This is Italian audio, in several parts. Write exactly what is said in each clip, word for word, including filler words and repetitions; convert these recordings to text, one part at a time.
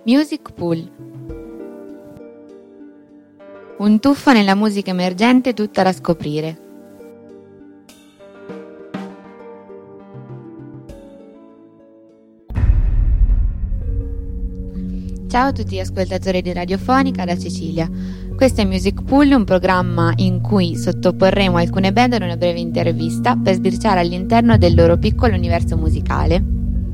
Music Pool. Un tuffo nella musica emergente tutta da scoprire. Ciao a tutti gli ascoltatori di Radiofonica da Sicilia. Questo è Music Pool, un programma in cui sottoporremo alcune band ad una breve intervista per sbirciare all'interno del loro piccolo universo musicale.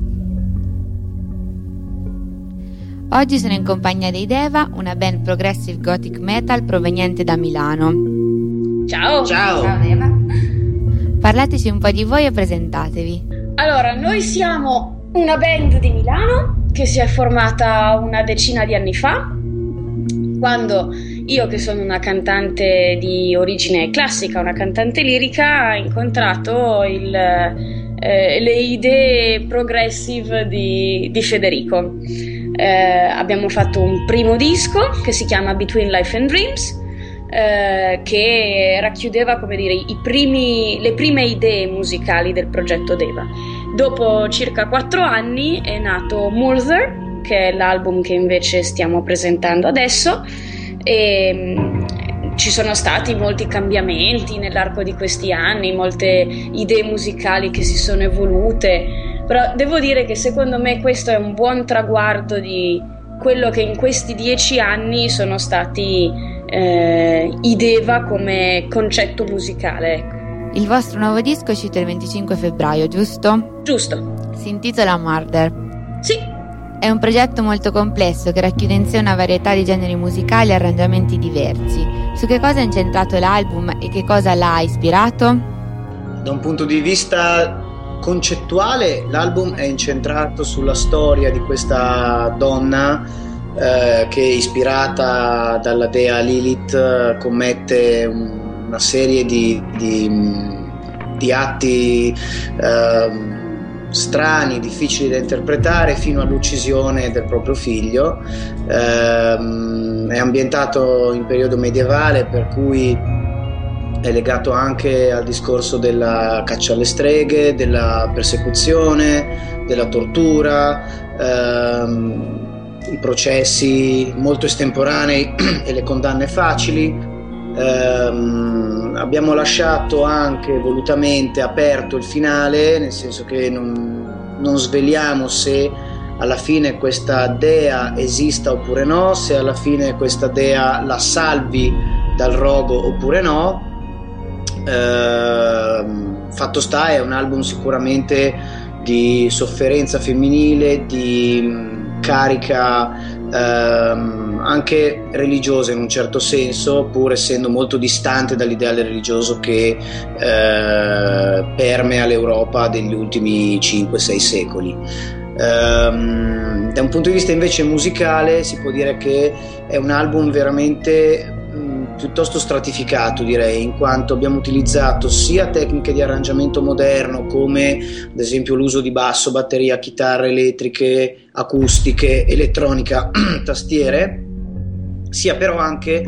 Oggi sono in compagnia dei Deva, una band progressive gothic metal proveniente da Milano. Ciao! Ciao! Ciao Deva. Parlateci un po' di voi e presentatevi. Allora, noi siamo una band di Milano che si è formata una decina di anni fa, quando io, che sono una cantante di origine classica, una cantante lirica, ho incontrato il, eh, le idee progressive di, di Federico. Eh, abbiamo fatto un primo disco che si chiama Between Life and Dreams, eh, che racchiudeva, come dire, i primi, le prime idee musicali del progetto Deva. Dopo circa quattro anni è nato Murder, che è l'album che invece stiamo presentando adesso, e mh, ci sono stati molti cambiamenti nell'arco di questi anni, molte idee musicali che si sono evolute. Però devo dire che secondo me questo è un buon traguardo di quello che in questi dieci anni sono stati eh, i Deva come concetto musicale. Il vostro nuovo disco è uscito il venticinque febbraio, giusto? Giusto. Si intitola Murder. Sì. È un progetto molto complesso che racchiude in sé una varietà di generi musicali e arrangiamenti diversi. Su che cosa è incentrato l'album e che cosa l'ha ispirato? Da un punto di vista concettuale, l'album è incentrato sulla storia di questa donna eh, che, ispirata dalla dea Lilith, commette una serie di, di, di atti eh, strani, difficili da interpretare, fino all'uccisione del proprio figlio. Eh, è ambientato in periodo medievale, per cui è legato anche al discorso della caccia alle streghe, della persecuzione, della tortura, ehm, i processi molto estemporanei e le condanne facili. Ehm, abbiamo lasciato anche volutamente aperto il finale, nel senso che non, non sveliamo se alla fine questa dea esista oppure no, se alla fine questa dea la salvi dal rogo oppure no. Eh, fatto sta, è un album sicuramente di sofferenza femminile, di mh, carica ehm, anche religiosa in un certo senso, pur essendo molto distante dall'ideale religioso che eh, permea l'Europa degli ultimi cinque sei secoli. Ehm, da un punto di vista invece musicale si può dire che è un album veramente piuttosto stratificato, direi, in quanto abbiamo utilizzato sia tecniche di arrangiamento moderno, come ad esempio l'uso di basso, batteria, chitarre elettriche, acustiche, elettronica, tastiere, sia però anche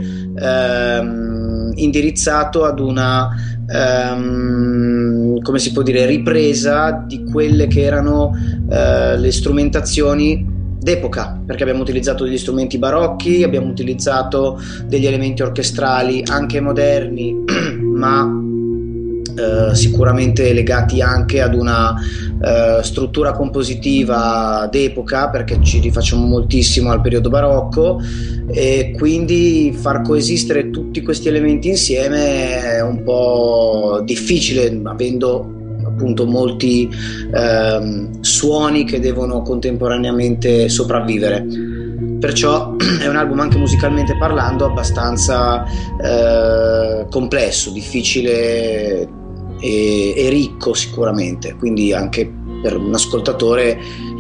ehm, indirizzato ad una ehm, come si può dire, ripresa di quelle che erano eh, le strumentazioni d'epoca, perché abbiamo utilizzato degli strumenti barocchi, abbiamo utilizzato degli elementi orchestrali anche moderni, ma eh, sicuramente legati anche ad una eh, struttura compositiva d'epoca, perché ci rifacciamo moltissimo al periodo barocco, e quindi far coesistere tutti questi elementi insieme è un po' difficile, avendo appunto molti ehm, suoni che devono contemporaneamente sopravvivere. Perciò è un album, anche musicalmente parlando, abbastanza eh, complesso, difficile e, e ricco sicuramente, quindi anche per un ascoltatore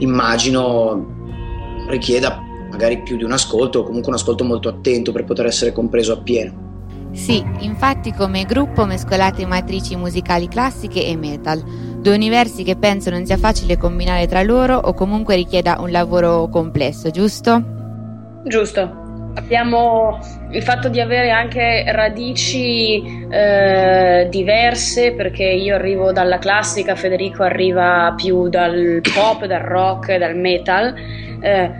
immagino richieda magari più di un ascolto, o comunque un ascolto molto attento per poter essere compreso appieno. Sì, infatti come gruppo mescolate matrici musicali classiche e metal, due universi che penso non sia facile combinare tra loro o comunque richieda un lavoro complesso, giusto? Giusto. Abbiamo il fatto di avere anche radici eh, diverse, perché io arrivo dalla classica, Federico arriva più dal pop, dal rock, dal metal. Eh,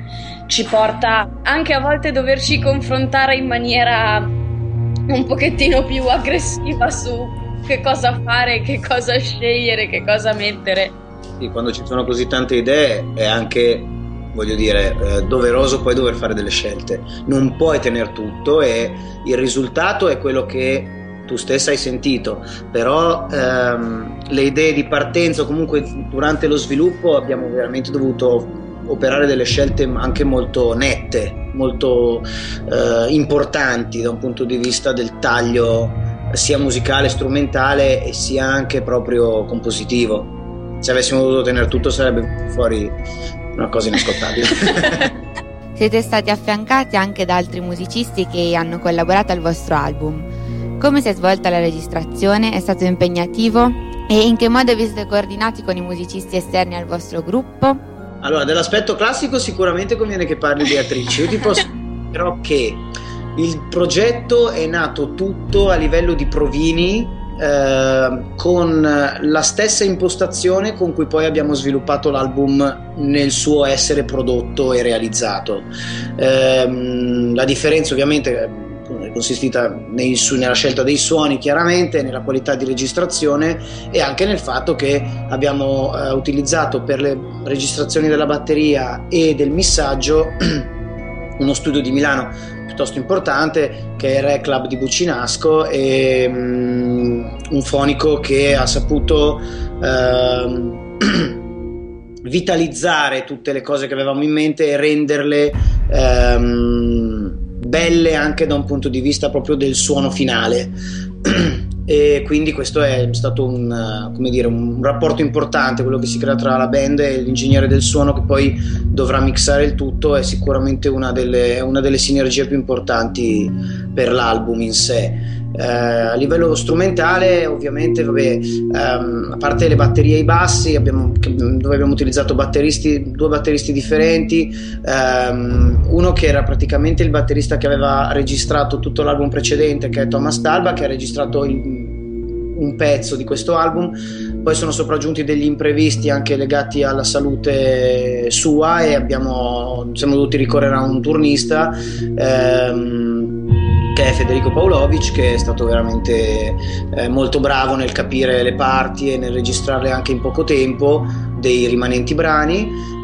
ci porta anche a volte a doverci confrontare in maniera un pochettino più aggressiva su che cosa fare, che cosa scegliere, che cosa mettere. Sì, quando ci sono così tante idee è anche, voglio dire, eh, doveroso poi dover fare delle scelte. Non puoi tenere tutto e il risultato è quello che tu stessa hai sentito, però ehm, le idee di partenza o comunque durante lo sviluppo abbiamo veramente dovuto operare delle scelte anche molto nette, molto eh, importanti da un punto di vista del taglio sia musicale, strumentale e sia anche proprio compositivo. Se avessimo dovuto tenere tutto sarebbe fuori una cosa inascoltabile. Siete stati affiancati anche da altri musicisti che hanno collaborato al vostro album. Come si è svolta la registrazione? È stato impegnativo? E in che modo vi siete coordinati con i musicisti esterni al vostro gruppo? Allora, dell'aspetto classico sicuramente conviene che parli Beatrice. Io ti posso dire però che il progetto è nato tutto a livello di provini, eh, con la stessa impostazione con cui poi abbiamo sviluppato l'album nel suo essere prodotto e realizzato. Eh, la differenza ovviamente è consistita nei, su, nella scelta dei suoni, chiaramente nella qualità di registrazione e anche nel fatto che abbiamo eh, utilizzato per le registrazioni della batteria e del missaggio uno studio di Milano piuttosto importante che è il Re Club di Buccinasco e um, un fonico che ha saputo uh, vitalizzare tutte le cose che avevamo in mente e renderle um, belle anche da un punto di vista proprio del suono finale. E quindi questo è stato un, come dire, un rapporto importante, quello che si crea tra la band e l'ingegnere del suono che poi dovrà mixare il tutto. È sicuramente una delle, una delle sinergie più importanti per l'album in sé. Eh, a livello strumentale ovviamente vabbè, ehm, a parte le batterie e i bassi abbiamo, dove abbiamo utilizzato batteristi, due batteristi differenti, ehm, uno che era praticamente il batterista che aveva registrato tutto l'album precedente, che è Thomas Talba, che ha registrato il, un pezzo di questo album. Poi sono sopraggiunti degli imprevisti anche legati alla salute sua e abbiamo, siamo dovuti ricorrere a un turnista, ehm, che è Federico Pavlovic, che è stato veramente eh, molto bravo nel capire le parti e nel registrarle anche in poco tempo dei rimanenti brani.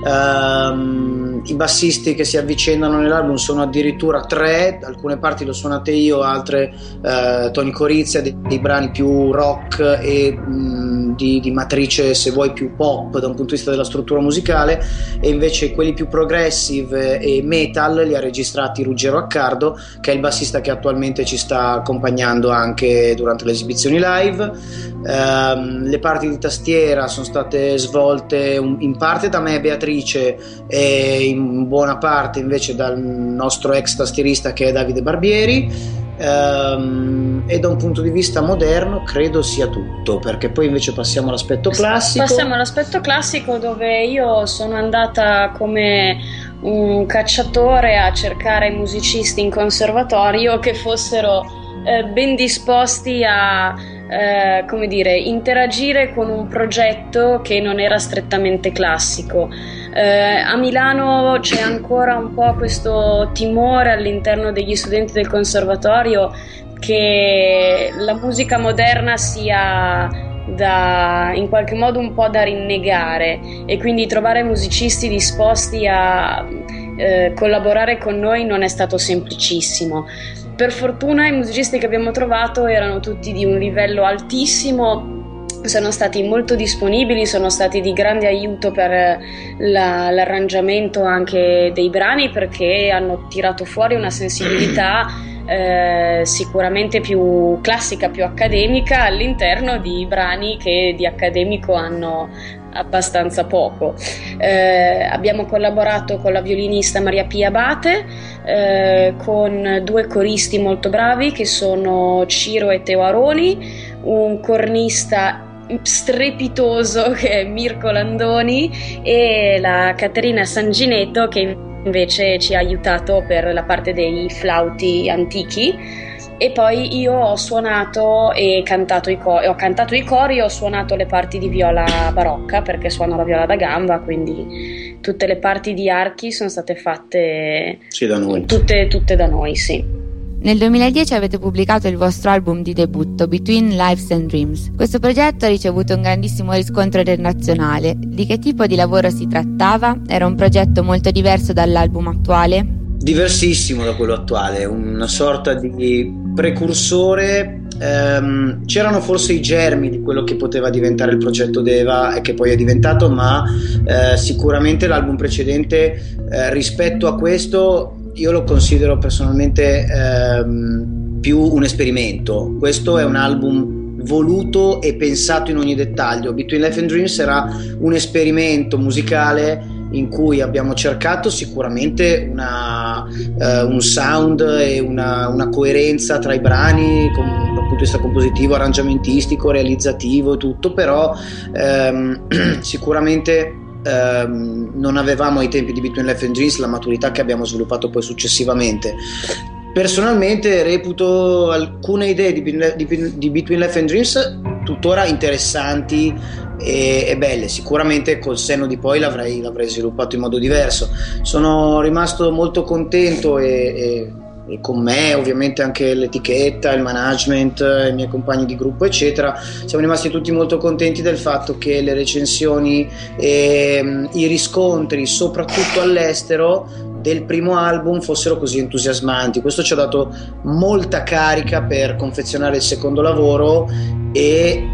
Um, i bassisti che si avvicendano nell'album sono addirittura tre, alcune parti le ho suonate io, altre uh, Tony Corizia, dei, dei brani più rock e mh, di, di matrice, se vuoi, più pop da un punto di vista della struttura musicale, e invece quelli più progressive e metal li ha registrati Ruggero Accardo, che è il bassista che attualmente ci sta accompagnando anche durante le esibizioni live. Um, le parti di tastiera sono state svolte un, in parte da me e Beatrice e in buona parte invece dal nostro ex tastierista che è Davide Barbieri, um, e da un punto di vista moderno credo sia tutto, perché poi invece passiamo all'aspetto classico. Passiamo all'aspetto classico, dove io sono andata come un cacciatore a cercare musicisti in conservatorio che fossero eh, ben disposti a Eh, come dire, interagire con un progetto che non era strettamente classico. Eh, a Milano c'è ancora un po' questo timore all'interno degli studenti del conservatorio che la musica moderna sia da, in qualche modo un po' da rinnegare, e quindi trovare musicisti disposti a eh, collaborare con noi non è stato semplicissimo. Per fortuna i musicisti che abbiamo trovato erano tutti di un livello altissimo, sono stati molto disponibili, sono stati di grande aiuto per la, l'arrangiamento anche dei brani, perché hanno tirato fuori una sensibilità eh, sicuramente più classica, più accademica, all'interno di brani che di accademico hanno abbastanza poco. Eh, abbiamo collaborato con la violinista Maria Pia Abate, eh, con due coristi molto bravi che sono Ciro e Teo Aroni, un cornista strepitoso che è Mirko Landoni e la Caterina Sanginetto che invece ci ha aiutato per la parte dei flauti antichi. e poi io ho suonato e cantato i cori, ho cantato i cori e ho suonato le parti di viola barocca, perché suono la viola da gamba, quindi tutte le parti di archi sono state fatte sì, da noi. Tutte, tutte da noi, sì. Nel duemiladieci avete pubblicato il vostro album di debutto, Between Lives and Dreams. Questo progetto ha ricevuto un grandissimo riscontro internazionale. Di che tipo di lavoro si trattava? Era un progetto molto diverso dall'album attuale? Diversissimo da quello attuale, una sorta di precursore. Ehm, c'erano forse i germi di quello che poteva diventare il progetto Deva e che poi è diventato, ma eh, sicuramente l'album precedente eh, rispetto a questo io lo considero personalmente ehm, più un esperimento. Questo è un album voluto e pensato in ogni dettaglio. Between Life and Dreams era un esperimento musicale in cui abbiamo cercato sicuramente una, eh, un sound e una, una coerenza tra i brani com- dal punto di vista compositivo, arrangiamentistico, realizzativo e tutto, però ehm, sicuramente ehm, non avevamo ai tempi di Between Life and Dreams la maturità che abbiamo sviluppato poi successivamente. Personalmente reputo alcune idee di, di, di Between Life and Dreams tuttora interessanti e, e belle. Sicuramente col senno di poi l'avrei, l'avrei sviluppato in modo diverso. Sono rimasto molto contento e, e, e con me ovviamente anche l'etichetta, il management, i miei compagni di gruppo eccetera, siamo rimasti tutti molto contenti del fatto che le recensioni e i riscontri soprattutto all'estero del primo album fossero così entusiasmanti. Questo ci ha dato molta carica per confezionare il secondo lavoro e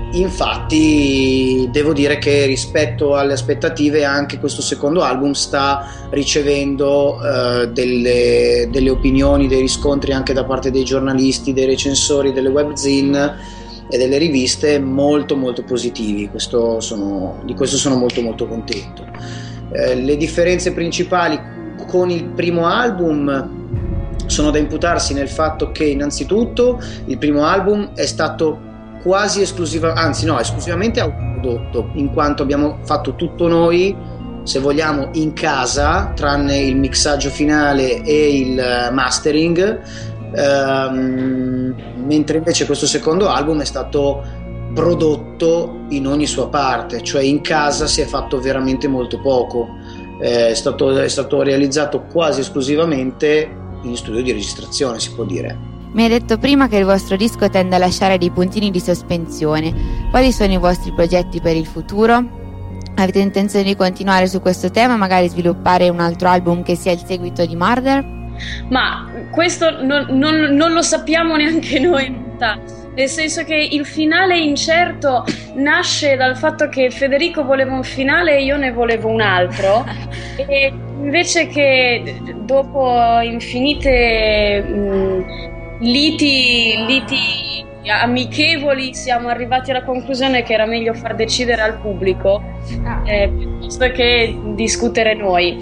infatti devo dire che rispetto alle aspettative anche questo secondo album sta ricevendo uh, delle, delle opinioni, dei riscontri anche da parte dei giornalisti, dei recensori, delle webzine e delle riviste molto molto positivi. Questo sono, di questo sono molto molto contento. Eh, le differenze principali con il primo album sono da imputarsi nel fatto che innanzitutto il primo album è stato quasi esclusiva, anzi no, esclusivamente autoprodotto, in quanto abbiamo fatto tutto noi, se vogliamo, in casa, tranne il mixaggio finale e il mastering, ehm, mentre invece questo secondo album è stato prodotto in ogni sua parte, cioè in casa si è fatto veramente molto poco. È stato, è stato realizzato quasi esclusivamente in studio di registrazione, si può dire. Mi hai detto prima che il vostro disco tende a lasciare dei puntini di sospensione. Quali sono i vostri progetti per il futuro? Avete intenzione di continuare su questo tema, magari sviluppare un altro album che sia il seguito di Murder? Ma questo non, non, non lo sappiamo neanche noi in realtà. Nel senso che il finale incerto nasce dal fatto che Federico voleva un finale e io ne volevo un altro e invece che dopo infinite mh, liti, liti amichevoli siamo arrivati alla conclusione che era meglio far decidere al pubblico eh, piuttosto che discutere noi.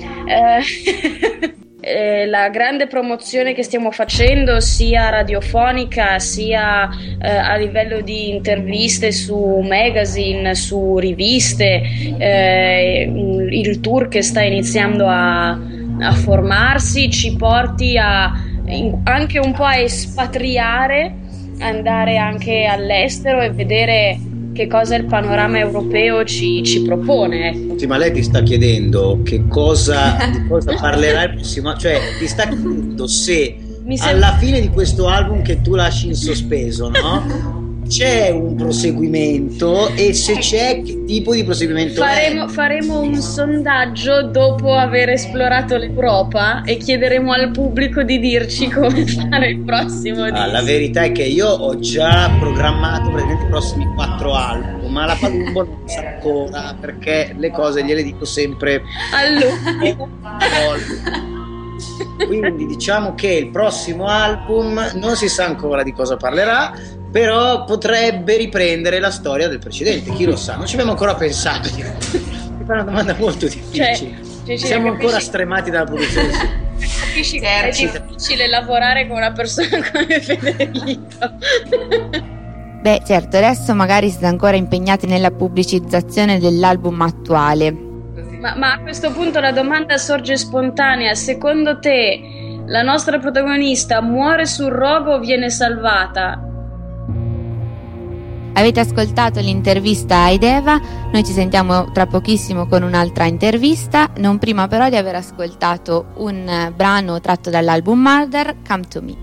Eh, Eh, la grande promozione che stiamo facendo sia radiofonica sia eh, a livello di interviste su magazine, su riviste, eh, il tour che sta iniziando a, a formarsi ci porti a, in, anche un po' a espatriare, andare anche all'estero e vedere che cosa il panorama europeo ci, ci propone. Ecco. Sì, ma lei ti sta chiedendo che cosa, di cosa parlerà il prossimo, cioè ti sta chiedendo se Mi alla sem- fine di questo album che tu lasci in sospeso, no? C'è un proseguimento e se c'è che tipo di proseguimento faremo, è? Faremo un sondaggio dopo aver esplorato l'Europa e chiederemo al pubblico di dirci come fare il prossimo ah, la verità è che io ho già programmato praticamente i prossimi quattro album, ma la Palumbo non sa ancora perché le cose gliele dico sempre allora. Quindi diciamo che il prossimo album non si sa ancora di cosa parlerà, però potrebbe riprendere la storia del precedente, chi lo sa, non ci abbiamo ancora pensato. Mi fa una domanda molto difficile, cioè, cioè, siamo capisci? Ancora stremati dalla produzione. Capisci che è difficile lavorare con una persona come Federico. Beh, certo, adesso magari siete ancora impegnati nella pubblicizzazione dell'album attuale. Ma, ma a questo punto la domanda sorge spontanea: secondo te la nostra protagonista muore sul rogo o viene salvata? Avete ascoltato l'intervista a Ideva, noi ci sentiamo tra pochissimo con un'altra intervista, non prima però di aver ascoltato un brano tratto dall'album Murder, Come to Me.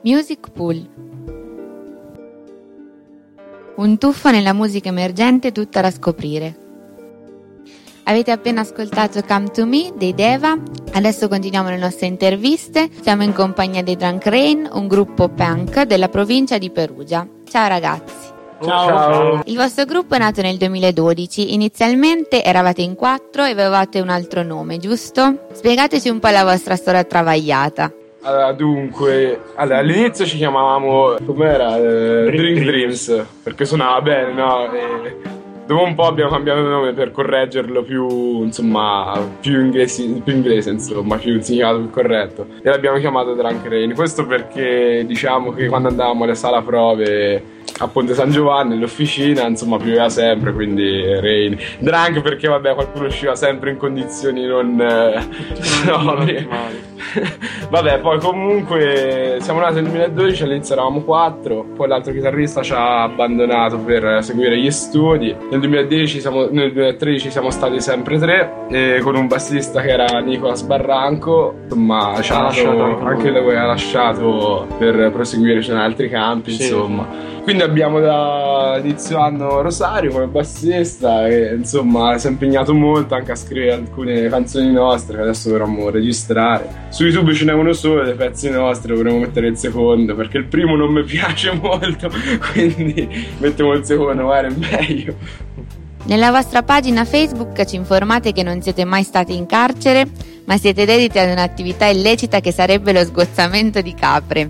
Music Pool. Un tuffo nella musica emergente tutta da scoprire. Avete appena ascoltato Come to Me dei Deva, adesso continuiamo le nostre interviste. Siamo in compagnia dei Drunk Rain, un gruppo punk della provincia di Perugia. Ciao ragazzi. Ciao. Ciao. Il vostro gruppo è nato nel duemiladodici, inizialmente eravate in quattro e avevate un altro nome, giusto? Spiegateci un po' la vostra storia travagliata. Allora, dunque, allora, all'inizio ci chiamavamo, com'era? Eh, Dream Dreams, perché suonava bene, no? E dopo un po' abbiamo cambiato il nome per correggerlo più, insomma, più inglese, più inglese, insomma, più significato più corretto. E l'abbiamo chiamato Drunk Rain. Questo perché, diciamo, che quando andavamo alle sala prove a Ponte San Giovanni, nell'officina, insomma, pioveva sempre, quindi Rain. Drunk perché, vabbè, qualcuno usciva sempre in condizioni non... Eh, no, vabbè, poi comunque siamo nati nel duemiladodici, all'inizio eravamo quattro, poi l'altro chitarrista ci ha abbandonato per seguire gli studi. Nel duemiladieci siamo, nel duemilatredici siamo stati sempre tre, e con un bassista che era Nicolas Barranco, insomma, ci ha lasciato, anche lui ha lasciato per proseguire in altri campi, sì, insomma. Quindi abbiamo da inizio anno Rosario come bassista e insomma si è impegnato molto anche a scrivere alcune canzoni nostre che adesso dovremmo registrare. Su YouTube ce n'è uno solo dei pezzi nostri, dovremmo mettere il secondo perché il primo non mi piace molto, quindi mettiamo il secondo, magari è meglio. Nella vostra pagina Facebook ci informate che non siete mai stati in carcere, ma siete dediti ad un'attività illecita che sarebbe lo sgozzamento di capre.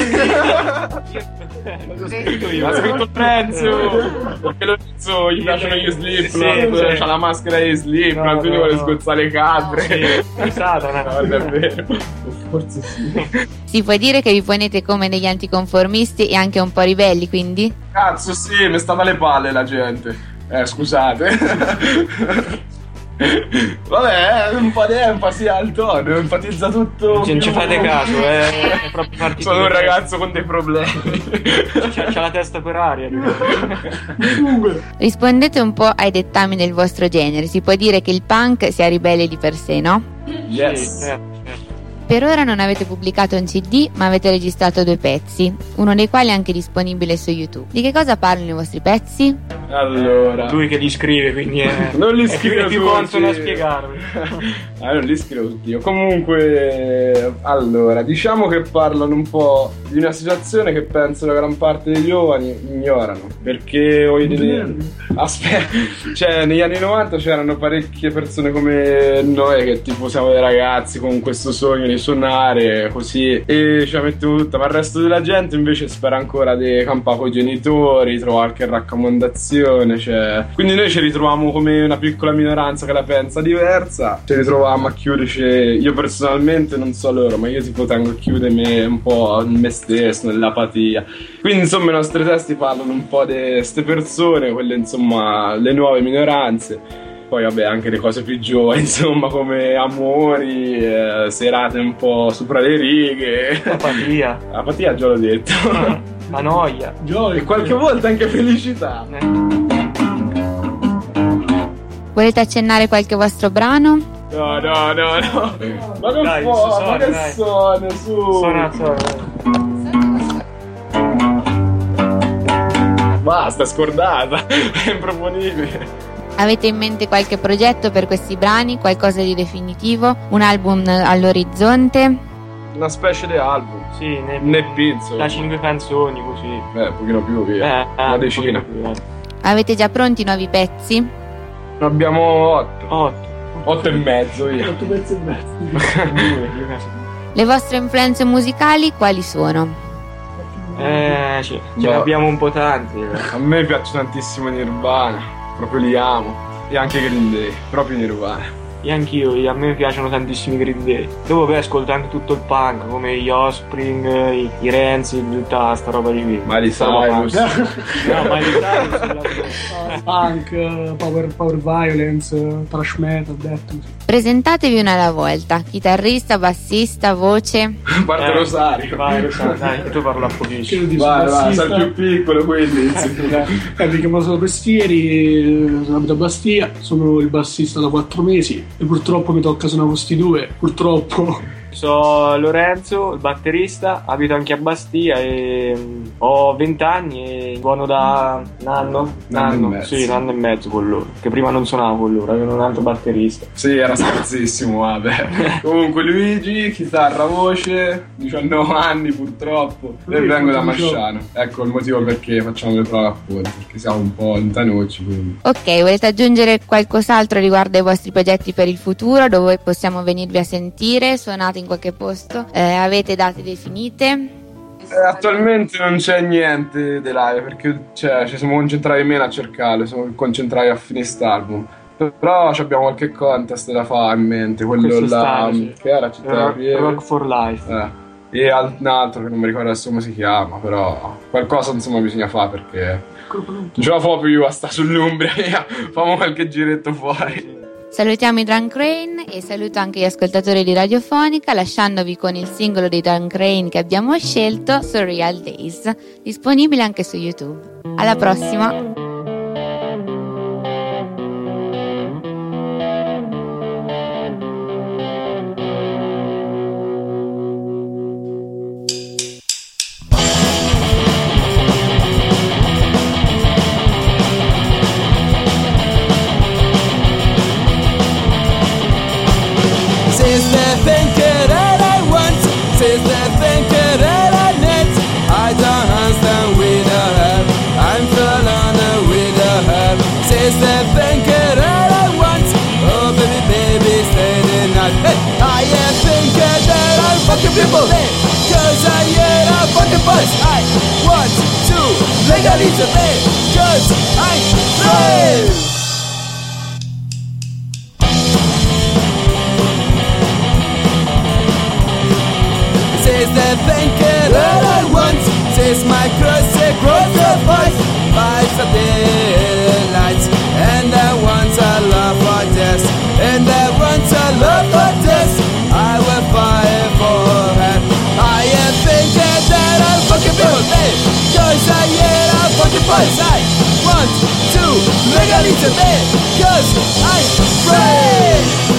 L'ho scritto io, l'ha scritto Lorenzo, perché Lorenzo gli piacciono gli Slipknot, sì, c'ha la maschera di Slipknot, no, quindi no, vuole no. sgozzare le capre. No, sì, Satana. No, non è vero. Forse sì. Si può dire che vi ponete come degli anticonformisti e anche un po' ribelli, quindi? Cazzo sì, mi stava alle palle la gente. Eh, scusate. Vabbè, un po' di enfasi al tono, enfatizza tutto. Non ci fate caso, eh. È proprio partito. Sono un ragazzo con dei problemi. C'ha, c'ha la testa per aria. Rispondete un po' ai dettami del vostro genere. Si può dire che il punk sia ribelle di per sé, no? Yes. Sì, eh. Per ora non avete pubblicato un C D, ma avete registrato due pezzi, uno dei quali è anche disponibile su YouTube. Di che cosa parlano i vostri pezzi? Allora, lui che li scrive, quindi è, non li è scrivo più, più consono a spiegarvi. Ah, non li scrivo tutti io. Comunque, allora, diciamo che parlano un po' di una situazione che penso la gran parte dei giovani ignorano. Perché voglio aspetta, cioè negli anni novanta c'erano parecchie persone come noi che tipo siamo dei ragazzi con questo sogno di suonare così e ce la mettiamo tutta, ma il resto della gente invece spera ancora di campare con i genitori, trovare qualche raccomandazione, cioè. Quindi noi ci ritroviamo come una piccola minoranza che la pensa diversa, ci ritroviamo a chiuderci. Io personalmente non so loro, ma io tipo tengo a chiudermi un po' in me stesso, nell'apatia. Quindi insomma i nostri testi parlano un po' di queste persone, quelle insomma le nuove minoranze. Poi vabbè anche le cose più giovani, insomma, come amori, eh, serate un po' sopra le righe. Apatia. Apatia già l'ho detto. La noia. Gioia. E qualche volta anche felicità. Eh. Volete accennare qualche vostro brano? No, no, no, no. Ma non dai, può, suona, ma che dai. suona, su. Suona, suona. Basta, scordata. È improponibile. Avete in mente qualche progetto per questi brani? Qualcosa di definitivo? Un album all'orizzonte? Una specie di album. Sì, ne, ne pizzo. Da cinque canzoni così. Eh, un pochino più, via. Eh, Una eh, decina. un pochino più, eh. Avete già pronti nuovi pezzi? Ne abbiamo otto. Otto. Otto e mezzo, via. Otto pezzi e mezzo. Le vostre influenze musicali quali sono? Eh, sì, ce ne Boh. abbiamo un po' tanti. A me piace tantissimo Nirvana. Proprio li amo. E anche Green Day. Proprio Nirvana. E anch'io, a me piacciono tantissimi Green Day. Dopo poi ascolto anche tutto il punk, come gli Offspring, i, i Rancid, tutta sta roba di qui. Miley Cyrus. No, Miley Cyrus. Punk, power, power violence, thrash metal, death. Presentatevi una alla volta. Chitarrista, bassista, voce. Parte Eh, Rosario. Vai Rosario, dai, che tu parla pochissimo. Vai, vai, sei più piccolo quindi. Eh, mi chiamo Solo Pestieri, sono abito a Bastia, sono il bassista da quattro mesi e purtroppo mi tocca suonare questi due, purtroppo. Sono Lorenzo, il batterista, abito anche a Bastia e mh, ho venti anni e suono da un anno, un anno, e sì, un anno e mezzo con loro, che prima non suonavo con loro, avevo un altro batterista. Sì, era scherzissimo, vabbè. Comunque Luigi, chitarra, voce, diciannove anni purtroppo, e vengo da Masciano. Ecco il motivo perché facciamo le prove appunto, perché siamo un po' lontanucci, quindi. Ok, volete aggiungere qualcos'altro riguardo ai vostri progetti per il futuro, dove possiamo venirvi a sentire? Suonate in qualche posto? Eh, avete date definite? Eh, attualmente non c'è niente di live perché cioè, ci siamo concentrati meno a cercarlo, siamo concentrati a fine quest'album. Però abbiamo qualche contest da fare in mente, quello là sì. che era Città della Rock, Pieve. Rock for Life. Eh. E un altro che non mi ricordo adesso come si chiama, però qualcosa insomma bisogna fare perché non ce la fa più a sta sull'Umbria, famo qualche giretto fuori. Salutiamo i Drunk Rain e saluto anche gli ascoltatori di Radiofonica, lasciandovi con il singolo dei Drunk Rain che abbiamo scelto, Surreal Days, disponibile anche su YouTube. Alla prossima! People, cause I hear a fucking buzz. I want to legalize it, cause I'm free. Says the banker that I want, says my cross across the voice. Fights of daylight, and I want a love for this, and I want a love for this. I will fight for her. I am thinking that I'm fucking people, babe, cause I hear a fucking voice. I want to legalize it, babe, cause I'm free.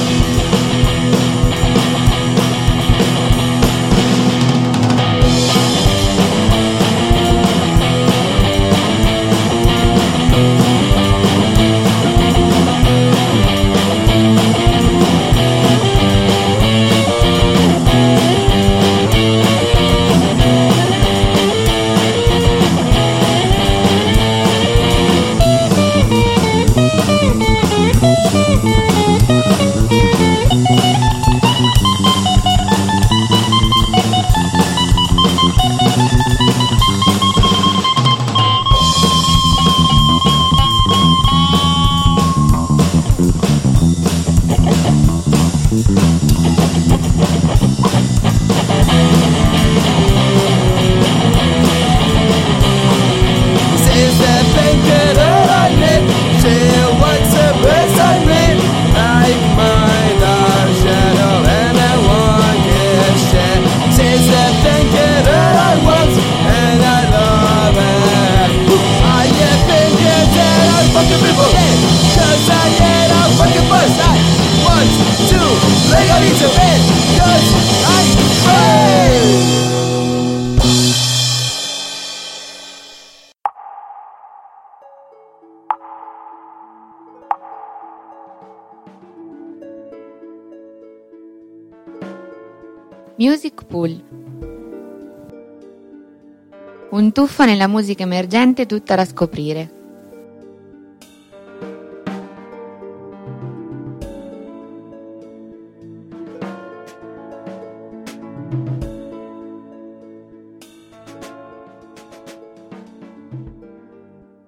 Music Pool. Un tuffo nella musica emergente tutta da scoprire.